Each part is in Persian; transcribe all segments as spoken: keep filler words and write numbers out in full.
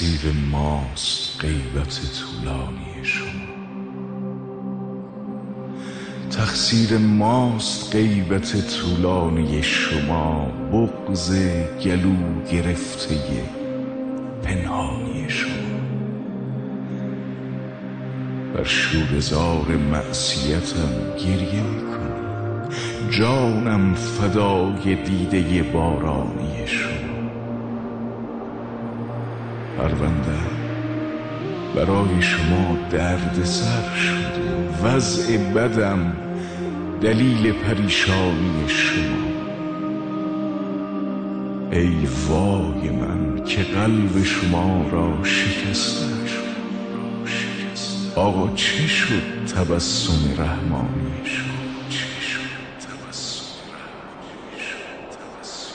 تقصیر ماست غیبت طولانی شما، تقصیر ماست غیبت طولانی شما، بغض گلو گرفته پنهانی شما. بر شوره‌زار معصیتم گریه میکنم، جانم فدای دیده بارانی شما. پرونده برای شما درد سر شده، وضع بدم دلیل پریشانی شما. ای وای من که قلب شما را شکستم، آقا چه شد تبسم رحمانی شما؟ چه شد تبسم رحمانی شما؟ تبسم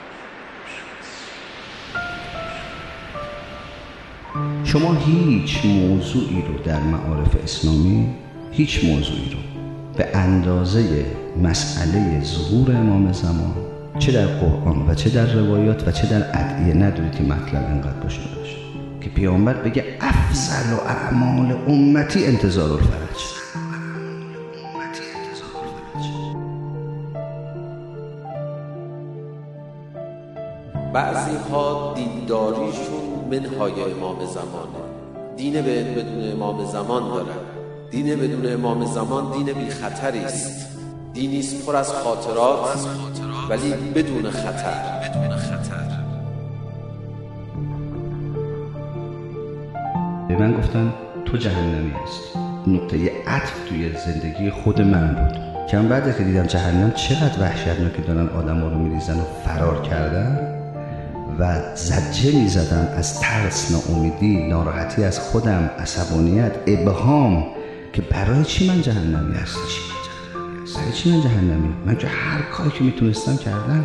شما هیچ موضوعی رو در معارف اسلامی، هیچ موضوعی رو به اندازه مسئله ظهور امام زمان، چه در قرآن و چه در روایات و چه در ادعیه ندارید که مطلب اینقدر باشه باشه که پیامبر بگه افضل و اعمال امتی انتظار الفرج. بعضی ها دینداریشون منهای امام زمانه، دین بدون امام زمان دارن. دین بدون امام زمان دین بی خطری است، دینی است پر از خاطرات ولی بدون خطر. به من گفتن تو جهنمی هستی. نقطه عطف توی زندگی خود من بود که من بعد که دیدم جهنم چقدر وحشتناکه دارن آدم ها رو میریزن و فرار کردن و زجه میزدم از ترس، ناامیدی، ناراحتی از خودم، عصبانیت، ابهام که برای چی من جهنمی هستم؟ برای چی من جهنمی؟ من که هر کاری که میتونستم کردم،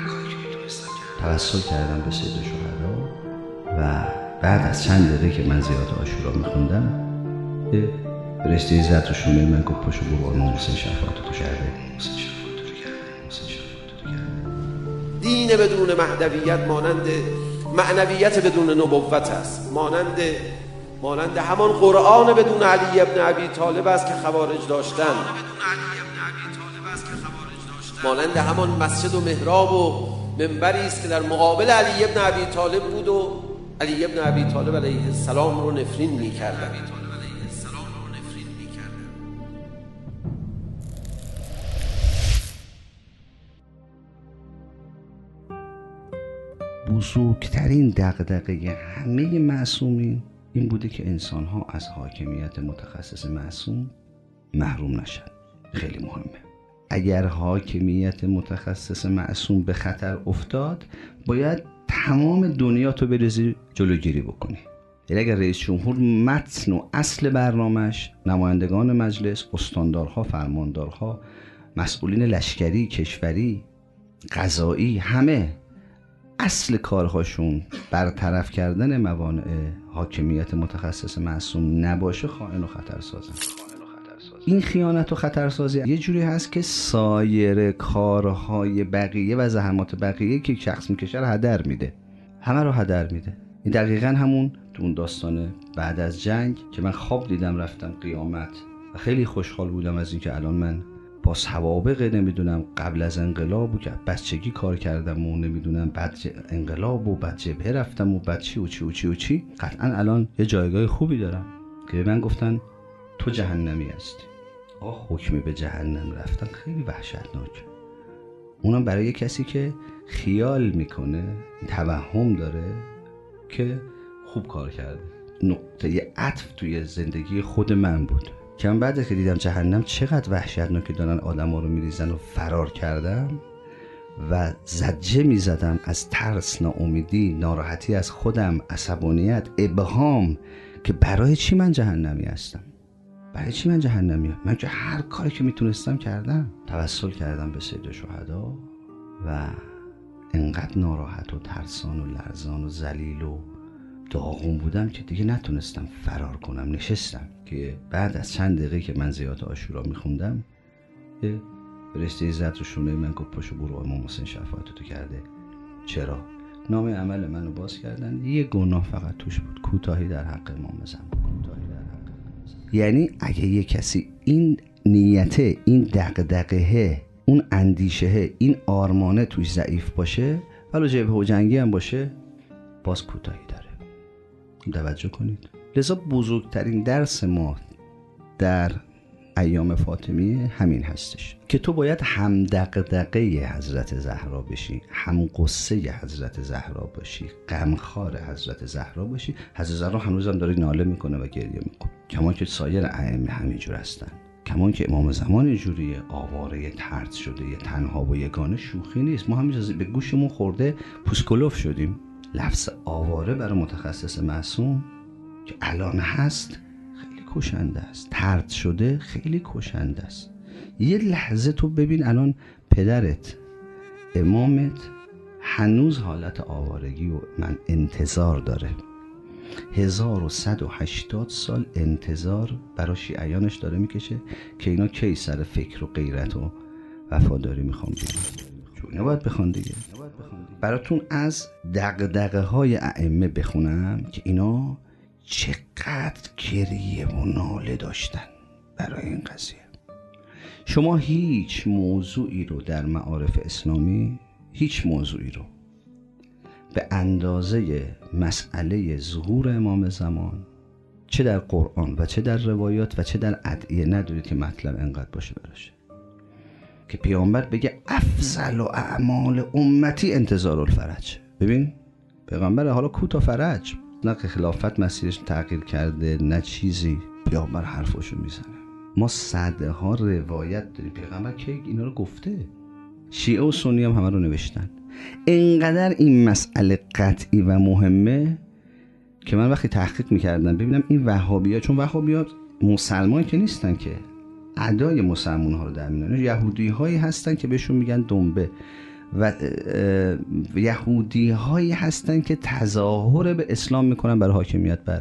توسل کردم به سید شهدا و بعد از چند دقیقه که من زیارت عاشورا میخوندم یه فرشته زد رو شونه من گفت پاشو برو آرمان حسین شفاعتو کرده. دین بدون مهدویت مانند معنویت بدون نبوت است، مانند مانند همان قرآن بدون علی ابن ابی طالب است که خوارج داشتن، مانند همان مسجد و محراب و منبری است که در مقابل علی ابن ابی طالب بود و علی ابن ابی طالب علیه السلام رو نفرین می‌کرد. بزرگترین دغدغه همه معصومین این بوده که انسان‌ها از حاکمیت متخصص معصوم محروم نشن. خیلی مهمه. اگر حاکمیت متخصص معصوم به خطر افتاد باید تمام دنیا تو بریزی جلوگیری بکنی. یعنی اگر رئیس جمهور متن و اصل برنامه‌اش نمایندگان مجلس، استاندارها، فرماندارها، مسئولین لشکری، کشوری، قضایی، همه اصل کارهاشون برطرف کردن موانع حاکمیت متخصص معصوم نباشه، خائن و خطرسازن. این خیانت و خطرسازی یه جوری هست که سایر کارهای بقیه و زحمات بقیه که شخص میکشه رو هدر میده، همه رو هدر میده. این دقیقاً همون تو اون داستان بعد از جنگ که من خواب دیدم رفتم قیامت و خیلی خوشحال بودم از اینکه الان من با سوابق نمیدونم قبل از انقلاب و که بچگی کار کردم و نمیدونم بعد انقلاب و بعد جبهه رفتم و بعد چی و چی و چی و چی قطعا الان یه جایگاه خوبی دارم که به من گفتن تو جهنمی هستی. آه حکمی به جهنم رفتن خیلی وحشتناک، اونم برای کسی که خیال میکنه، توهم داره که خوب کار کرده. نقطه عطف توی زندگی خود من بود که من بعد که دیدم جهنم چقدر وحشتناکه دارن آدم ها رو میریزن و فرار کردم و زجه میزدم از ترس، ناامیدی، ناراحتی از خودم، عصبانیت، ابهام که برای چی من جهنمی هستم؟ برای چی من جهنمی هستم؟ من که هر کاری که میتونستم کردم. توسل کردم به سید شهدا و انقدر ناراحت و ترسان و لرزان و ذلیل و داغون بودم که دیگه نتونستم فرار کنم. نشستم که بعد از چند دقیقه که من زیارت عاشورا میخوندم یه فرشته زد رو شونه من گفت پاشو برو امام حسین شفاعتو کرده. چرا؟ نامه عمل منو باز کردن. یه گناه فقط توش بود، کوتاهی در حق امام زمان. کوتاهی در حق امام زمان. یعنی اگه یه کسی این نیته، این دغدغه، اون اندیشه، این آرمانه توش ضعیف باشه، ولی جبهه و جنگی هم باشه، باز کوتاهی داره. توجه کنید. لذا بزرگترین درس ما در ایام فاطمیه همین هستش که تو باید هم دغدغه حضرت زهرا بشی، هم قصه حضرت زهرا باشی، غمخوار حضرت زهرا باشی. حضرت زهرا هنوزم داره ناله میکنه و گریه میکنه، کمان که سایر ائمه همینجور هستن، کمان که امام زمان اینجوریه، آواره، طرد شده، تنها و یگانه شوخی نیست. ما همین به گوشمون خورده پوسکولوف شدیم. لفظ آواره برای متخصص معصوم که الان هست خیلی کشنده است، طرد شده خیلی کشنده است. یه لحظه تو ببین الان پدرت، امامت هنوز حالت آوارگی و من انتظار داره، هزار و صد و هشتاد سال انتظار برای شیعیانش داره میکشه که اینا کی سر فکر و غیرت و وفاداری میخوام بیان. چون نباید بخوان دیگه. براتون از دغدغه های ائمه بخونم که اینا چقدر گریه و ناله داشتن برای این قضیه. شما هیچ موضوعی رو در معارف اسلامی، هیچ موضوعی رو به اندازه مسئله ظهور امام زمان، چه در قرآن و چه در روایات و چه در ادعیه ندارید که مطلب انقدر باشه براشه که پیامبر بگه افضل و اعمال امتی انتظار الفرج. ببین پیغمبر حالا کوتا فرج، نه که خلافت مسیرش تغییر کرده نه چیزی، پیامبر حرفاشو میزنه. ما صده ها روایت داریم پیغمبر که اینا رو گفته. شیعه و سنی هم همه رو نوشتن. اینقدر این مسئله قطعی و مهمه که من وقتی تحقیق میکردم ببینم این وهابی‌ها، چون وهابی‌ها مسلمان که نیستن که ادای مسلمان ها رو در میانن، یهودی هایی هستن که بهشون میگن دنبه و یهودی هایی هستن که تظاهر به اسلام میکنن برای حاکمیت بر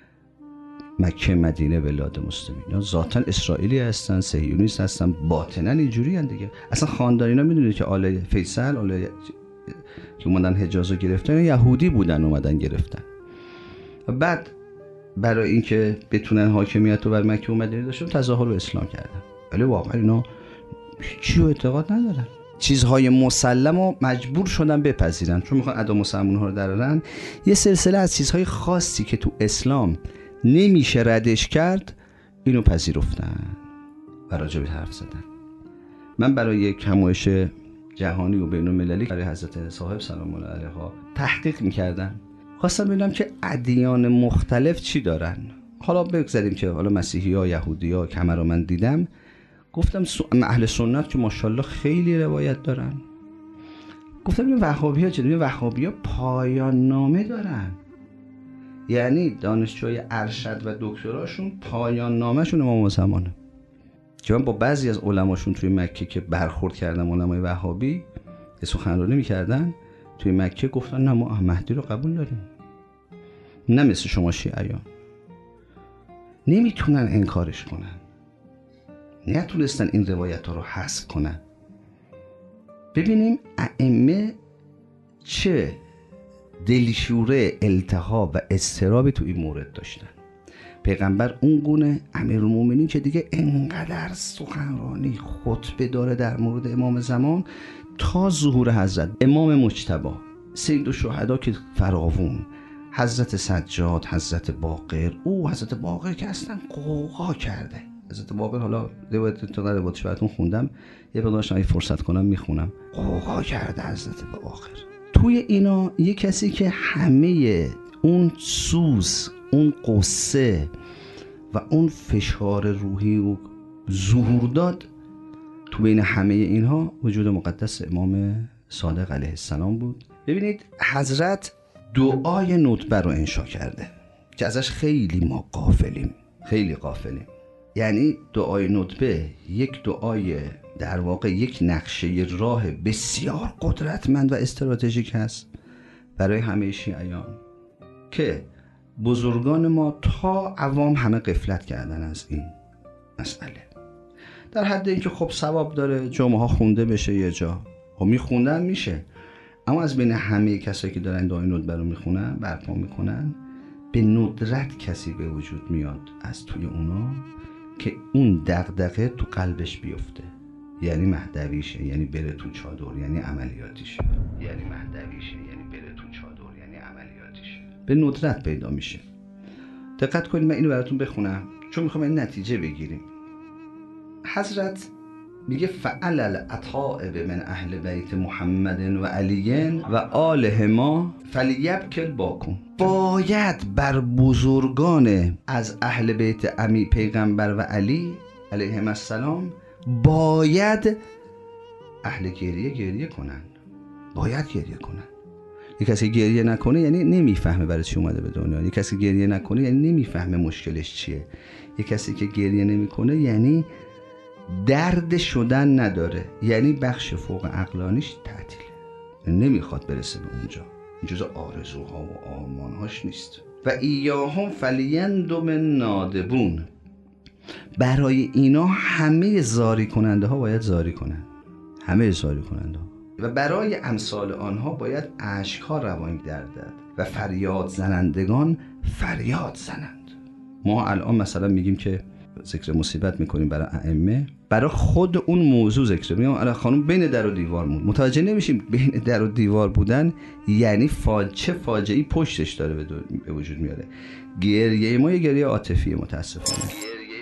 مکه، مدینه، بلاد مسلمین. یا ذاتن اسرائیلی هستن، صهیونیست هستن، باطنن اینجوری هستن دیگه. اصلا خاندانینا میدونید که آل فیصل، آل که اومدن حجاز رو گرفتن یهودی بودن، اومدن گرفتن و بعد برای اینکه بتونن حاکمیت رو بر مکه و مدینه داشتن تظاهر به اسلام کردن. ولی واقعا اینا چیو اعتقاد ندارن، چیزهای مسلم رو مجبور شدن بپذیرن چون میخوان ادا مسلمان ها رو درارن. یه سلسله از چیزهای خاصی که تو اسلام نمیشه ردش کرد اینو پذیرفتن و راجع به حرف زدن. من برای یک همایش جهانی و بین المللی برای حضرت صاحب سلام الله علیها تحقیق میکردم، خواستم ببینم که ادیان مختلف چی دارن. حالا بگذاریم که حالا مسیحی ها، یهودی ها که رو من دیدم، گفتم اهل سنت که ماشاءالله خیلی روایت دارن. گفتم این وهابی ها چه؟ این وهابی ها پایان نامه دارن، یعنی دانشجوی ارشد و دکتراشون پایان نامه شون امام زمانه. که من با بعضی از علماشون توی مکه که برخورد کردم، علمای وهابی که سخنرانی میکردن توی مکه، گفتن نه ما مهدی رو قبول داریم، نه مثل شما شیعیان. نمیتونن انکارش کنن، نتونستن این روایت ها رو حذف کنن. ببینیم ائمه چه دلشوره، التهاب و اضطرابی تو این مورد داشتن. پیغمبر اون گونه امیرالمومنین که دیگه انقدر سخنرانی خطبه داره در مورد امام زمان تا ظهور حضرت، امام مجتبی، سید الشهدا که فراوون، حضرت سجاد، حضرت باقر. او حضرت باقر که اصلا قوقا کرده. حضرت باقر حالا روایت تو روایتش براتون خوندم، یه برداشتم اگه فرصت کنم میخونم. قوقا کرده حضرت باقر. توی اینا یه کسی که همه اون سوز، اون قصه و اون فشار روحی و ظهور داد، تو بین همه اینها وجود مقدس امام صادق علیه السلام بود. ببینید حضرت دعای ندبه رو انشا کرده که ازش خیلی ما غافلیم، خیلی غافلیم. یعنی دعای ندبه یک دعای، در واقع یک نقشه راه بسیار قدرتمند و استراتژیک هست برای همه شیعیان که بزرگان ما تا عوام همه غفلت کردن از این مسئله. در حد اینکه خب ثواب داره جمعه ها خونده بشه یه جا، خب میخوندن میشه، اما از بین همه کسایی که دارن دعای ندبه رو میخونن برپا میکنن، به ندرت کسی به وجود میاد از توی اونا که اون دغدغه تو قلبش بیفته، یعنی مهدویشه، یعنی بره تو چادر، یعنی عملیاتیشه، یعنی مهدویشه، یعنی بره تو چادر، یعنی عملیاتیشه. به ندرت پیدا میشه. دقت کنید، من اینو براتون بخونم چون میخوام این نتیجه بگیریم. حضرت میگه فعل العطائب من اهل بیت محمد و علی و آلهما فلیبکل باکم. باید بر بزرگان از اهل بیت امی پیغمبر و علی علیهم السلام باید اهل گریه گریه کنن، باید گریه کنن. یک کسی گریه نکنه یعنی نمیفهمه برای چی اومده به دنیا. یک کسی گریه نکنه یعنی نمیفهمه مشکلش چیه. یک کسی که گریه نمیکنه یعنی درد شدن نداره، یعنی بخش فوق عقلانیش تعطیله، نمیخواد برسه به اونجا، جز آرزوها و آرمانهاش نیست. و ایاهم فلیندم نادبون. برای اینا همه زاری کننده ها باید زاری کنند، همه زاری کننده ها، و برای امثال آنها باید اشک ها روان گردد و فریاد زنندگان فریاد زنند. ما الان مثلا میگیم که ذکر مصیبت میکنیم برای ائمه، برای خود اون موضوع ذکر میگم الان خانم بین در و دیوار بود، متوجه نمیشیم بین در و دیوار بودن یعنی فاجعه، چه فاجعه‌ای پشتش داره به وجود میاره. گریه ما یه گریه عاطفی متاسفانه،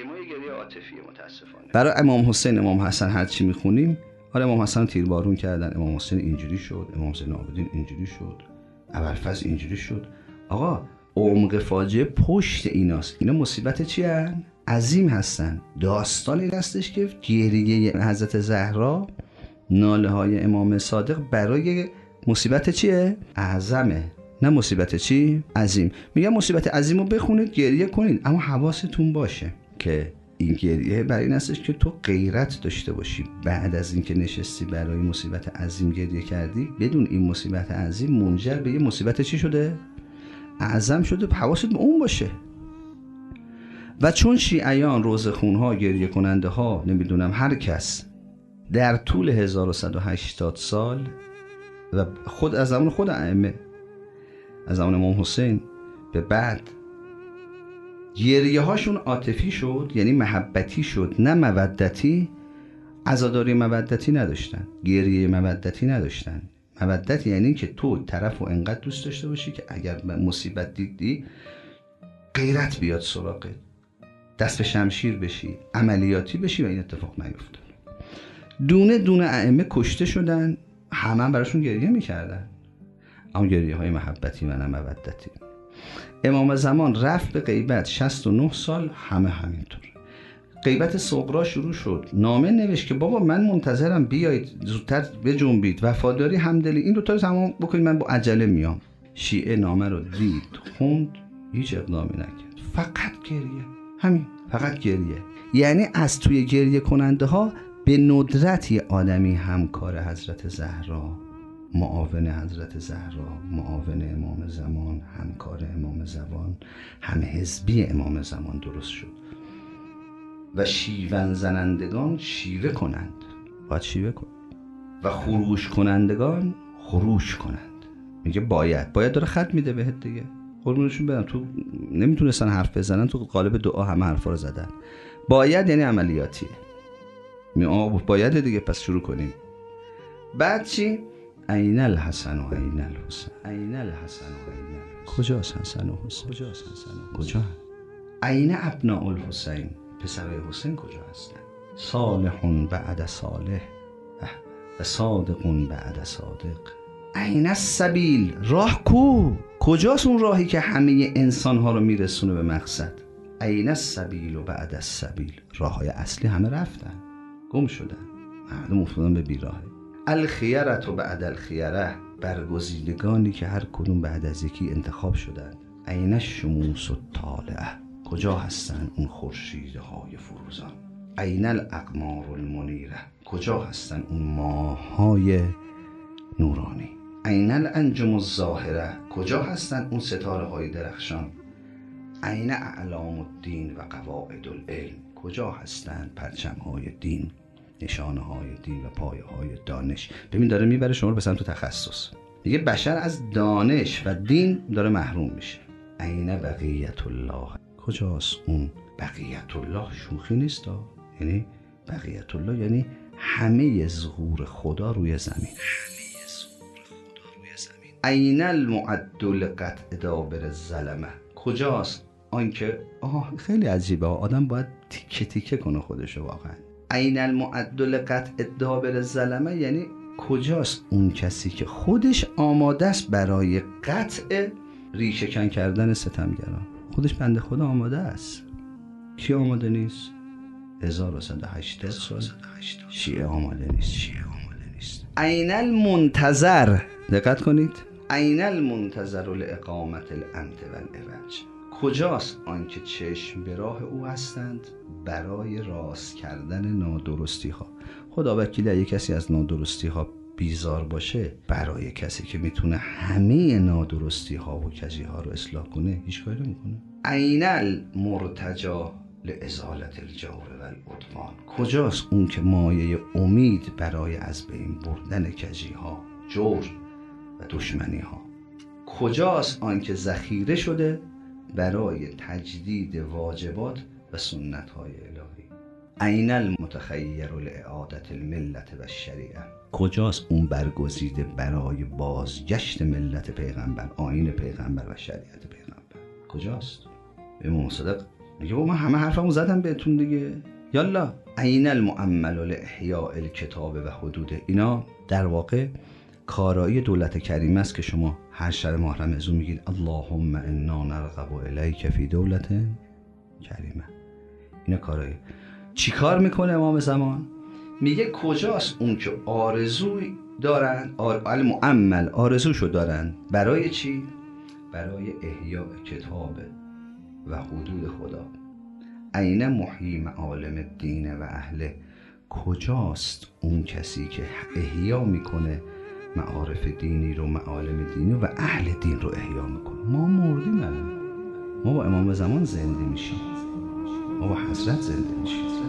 برای امام حسین امام حسن هر چی میخونیم، آره امام حسن تیربارون کردن، امام حسین اینجوری شد، امام حسین العابدین اینجوری شد، ابوالفضل اینجوری شد. آقا عمق فاجعه پشت ایناست. اینا مصیبت چی هن؟ عظیم هستن. داستان این هستش که گریه حضرت زهرا، ناله های امام صادق برای مصیبت چیه؟ اعظمه، نه مصیبت چی؟ عظیم. میگم مصیبت عظیم رو بخونید گریه کنید، اما حواستون باشه که این گریه برای این هستش که تو غیرت داشته باشی. بعد از اینکه نشستی برای مصیبت عظیم گریه کردی، بدون این مصیبت عظیم منجر به یه مصیبت چی شده؟ اعظم شده. حواست به اون باشه. و چون شیعیان، روزخونها، گریه کننده ها، نمیدونم هر کس در طول هزار و صد و هشتاد سال و خود از زمان خود ائمه، از زمان امام حسین به بعد، گریه هاشون عاطفی شد، یعنی محبتی شد نه مودتی. عزاداری مودتی نداشتن، گریه مودتی نداشتن. مودت یعنی که تو طرف رو انقدر دوست داشته باشی که اگر مصیبت دیدی غیرت بیاد سراغت، دست به شمشیر بشی، عملیاتی بشی و این اتفاق نیفتاد. دونه دونه ائمه کشته شدن، همه هم براشون گریه میکردن، اما گریه های محبتی و نه مودتی. امام زمان رفت به غیبت شصت و نه سال، همه همینطور. غیبت صغرا شروع شد، نامه نوشت که بابا من منتظرم بیایید زودتر بجنبید، وفاداری همدلی این دوتا رو تمام بکنید، من با عجله میام. شیعه نامه رو دید، خوند، هیچ اقدامی نکرد، فقط گریه، همین، فقط گریه. یعنی از توی گریه کننده ها به ندرت یه آدمی همکار حضرت زهرا، معاون حضرت زهرا، معاون امام زمان، همکار امام زمان، هم حزبی امام زمان درست شد. و شیون زنندگان شیوه کنند، باید شیوه کنند، و خروش کنندگان خروش کنند. میگه باید باید داره خط میده بهت دیگه. قربونشون برم، تو نمیتونستن حرف بزنن، تو قالب دعا همه حرفا رو زدن. باید یعنی عملیاتیه. می باید دیگه، پس شروع کنیم. بعد چی؟ عین الحسن و عین الحسین، عین الحسن و عین الحسین. کجاست حسن و حسین؟ کجاست حسن و حسین؟ کجا؟ عین ابناء الحسین، پسرای حسین کجا هستن؟ صالحون بعد صالح و صادقون بعد صادق. عین السبیل، راه کو؟ کجاست اون راهی که همه انسان ها رو میرسونه به مقصد؟ عین السبیل و بعد السبیل، راه های اصلی همه رفتن، گم شدن، مردم افتادن به بیراهه. الخیرة و بعد الخیره، برگزیدگانی که هر کدوم بعد از یکی انتخاب شدن. عین الشموس الطالعه، کجا هستن اون خورشیدهای فروزان؟ عین الاقمار المنیره، کجا هستن اون ماه‌های نورانی؟ عین الانجم الظاهره، کجا هستن اون ستاره های درخشان؟ عین اعلام الدین و قواعد العلم، کجا هستن پرچم های دین، نشانه های دین و پایه های دانش؟ ببین داره میبره شما رو به سمت تخصص. میگه بشر از دانش و دین داره محروم میشه. عین بقیت الله، کجاست اون بقیت الله؟ شوخی نیست ها. یعنی بقیت الله یعنی همه ظهور خدا روی زمین، همه ظهور خدا روی زمین. عین المعد لقطع دابر الظلمه، کجاست آنکه آه خیلی عجیبه، آدم باید تیکه تیکه کنه خودشو واقعا. عین المعد لقطع دابر الظلمه یعنی کجاست اون کسی که خودش آماده است برای قطع ریشه کن کردن ستمگران. خودش بنده خدا آماده است. کی آماده نیست؟ هزار و صد و هشتاد سال شیعه آماده نیست. شیعه آماده نیست. عین المنتظر، دقت کنید، عین المنتظر لاقامت الامت والعوج، کجاست آنکه چشم به راه او هستند برای راست کردن نادرستی ها. خدا وکیلی اگه کسی از نادرستی ها بیزار باشه، برای کسی که میتونه همه نادرستی ها و کجی ها رو اصلاح کنه هیچ کاری نمیکنه. عین المرتجا لازالت الجور و العدوان، کجاست اون که مایه امید برای از بین بردن کجی ها، جور و دشمنی ها. کجاست آن که ذخیره شده برای تجدید واجبات و سنت های الهی. عین المتخیر لاعادت الملت و الشریعه، کجاست اون برگزیده برای بازگشت ملت پیغمبر، آیین پیغمبر و شریعت پیغمبر. کجاست؟ امام صادق میگه من همه حرفمو زدم بهتون دیگه، یالا. عین المؤمل لاحیاء الکتاب و حدود، اینا در واقع کارایی دولت کریمه است که شما هر شب ماه رمضان میگید اللهم انا نرغب الیک فی دولت کریمه. اینا کارایی. چی کار میکنه امام زمان؟ میگه کجاست اون که آرزوی دارن، المؤمل آرزوشو دارن برای چی؟ برای احیاء کتاب و حدود خدا. عین محیی معالم الدین و اهله، کجاست اون کسی که احیا میکنه معارف دینی رو، معالم دینی و اهل دین رو احیا میکنه. ما مردیم الان، ما با امام زمان زنده میشیم، ما با حضرت زنده میشیم.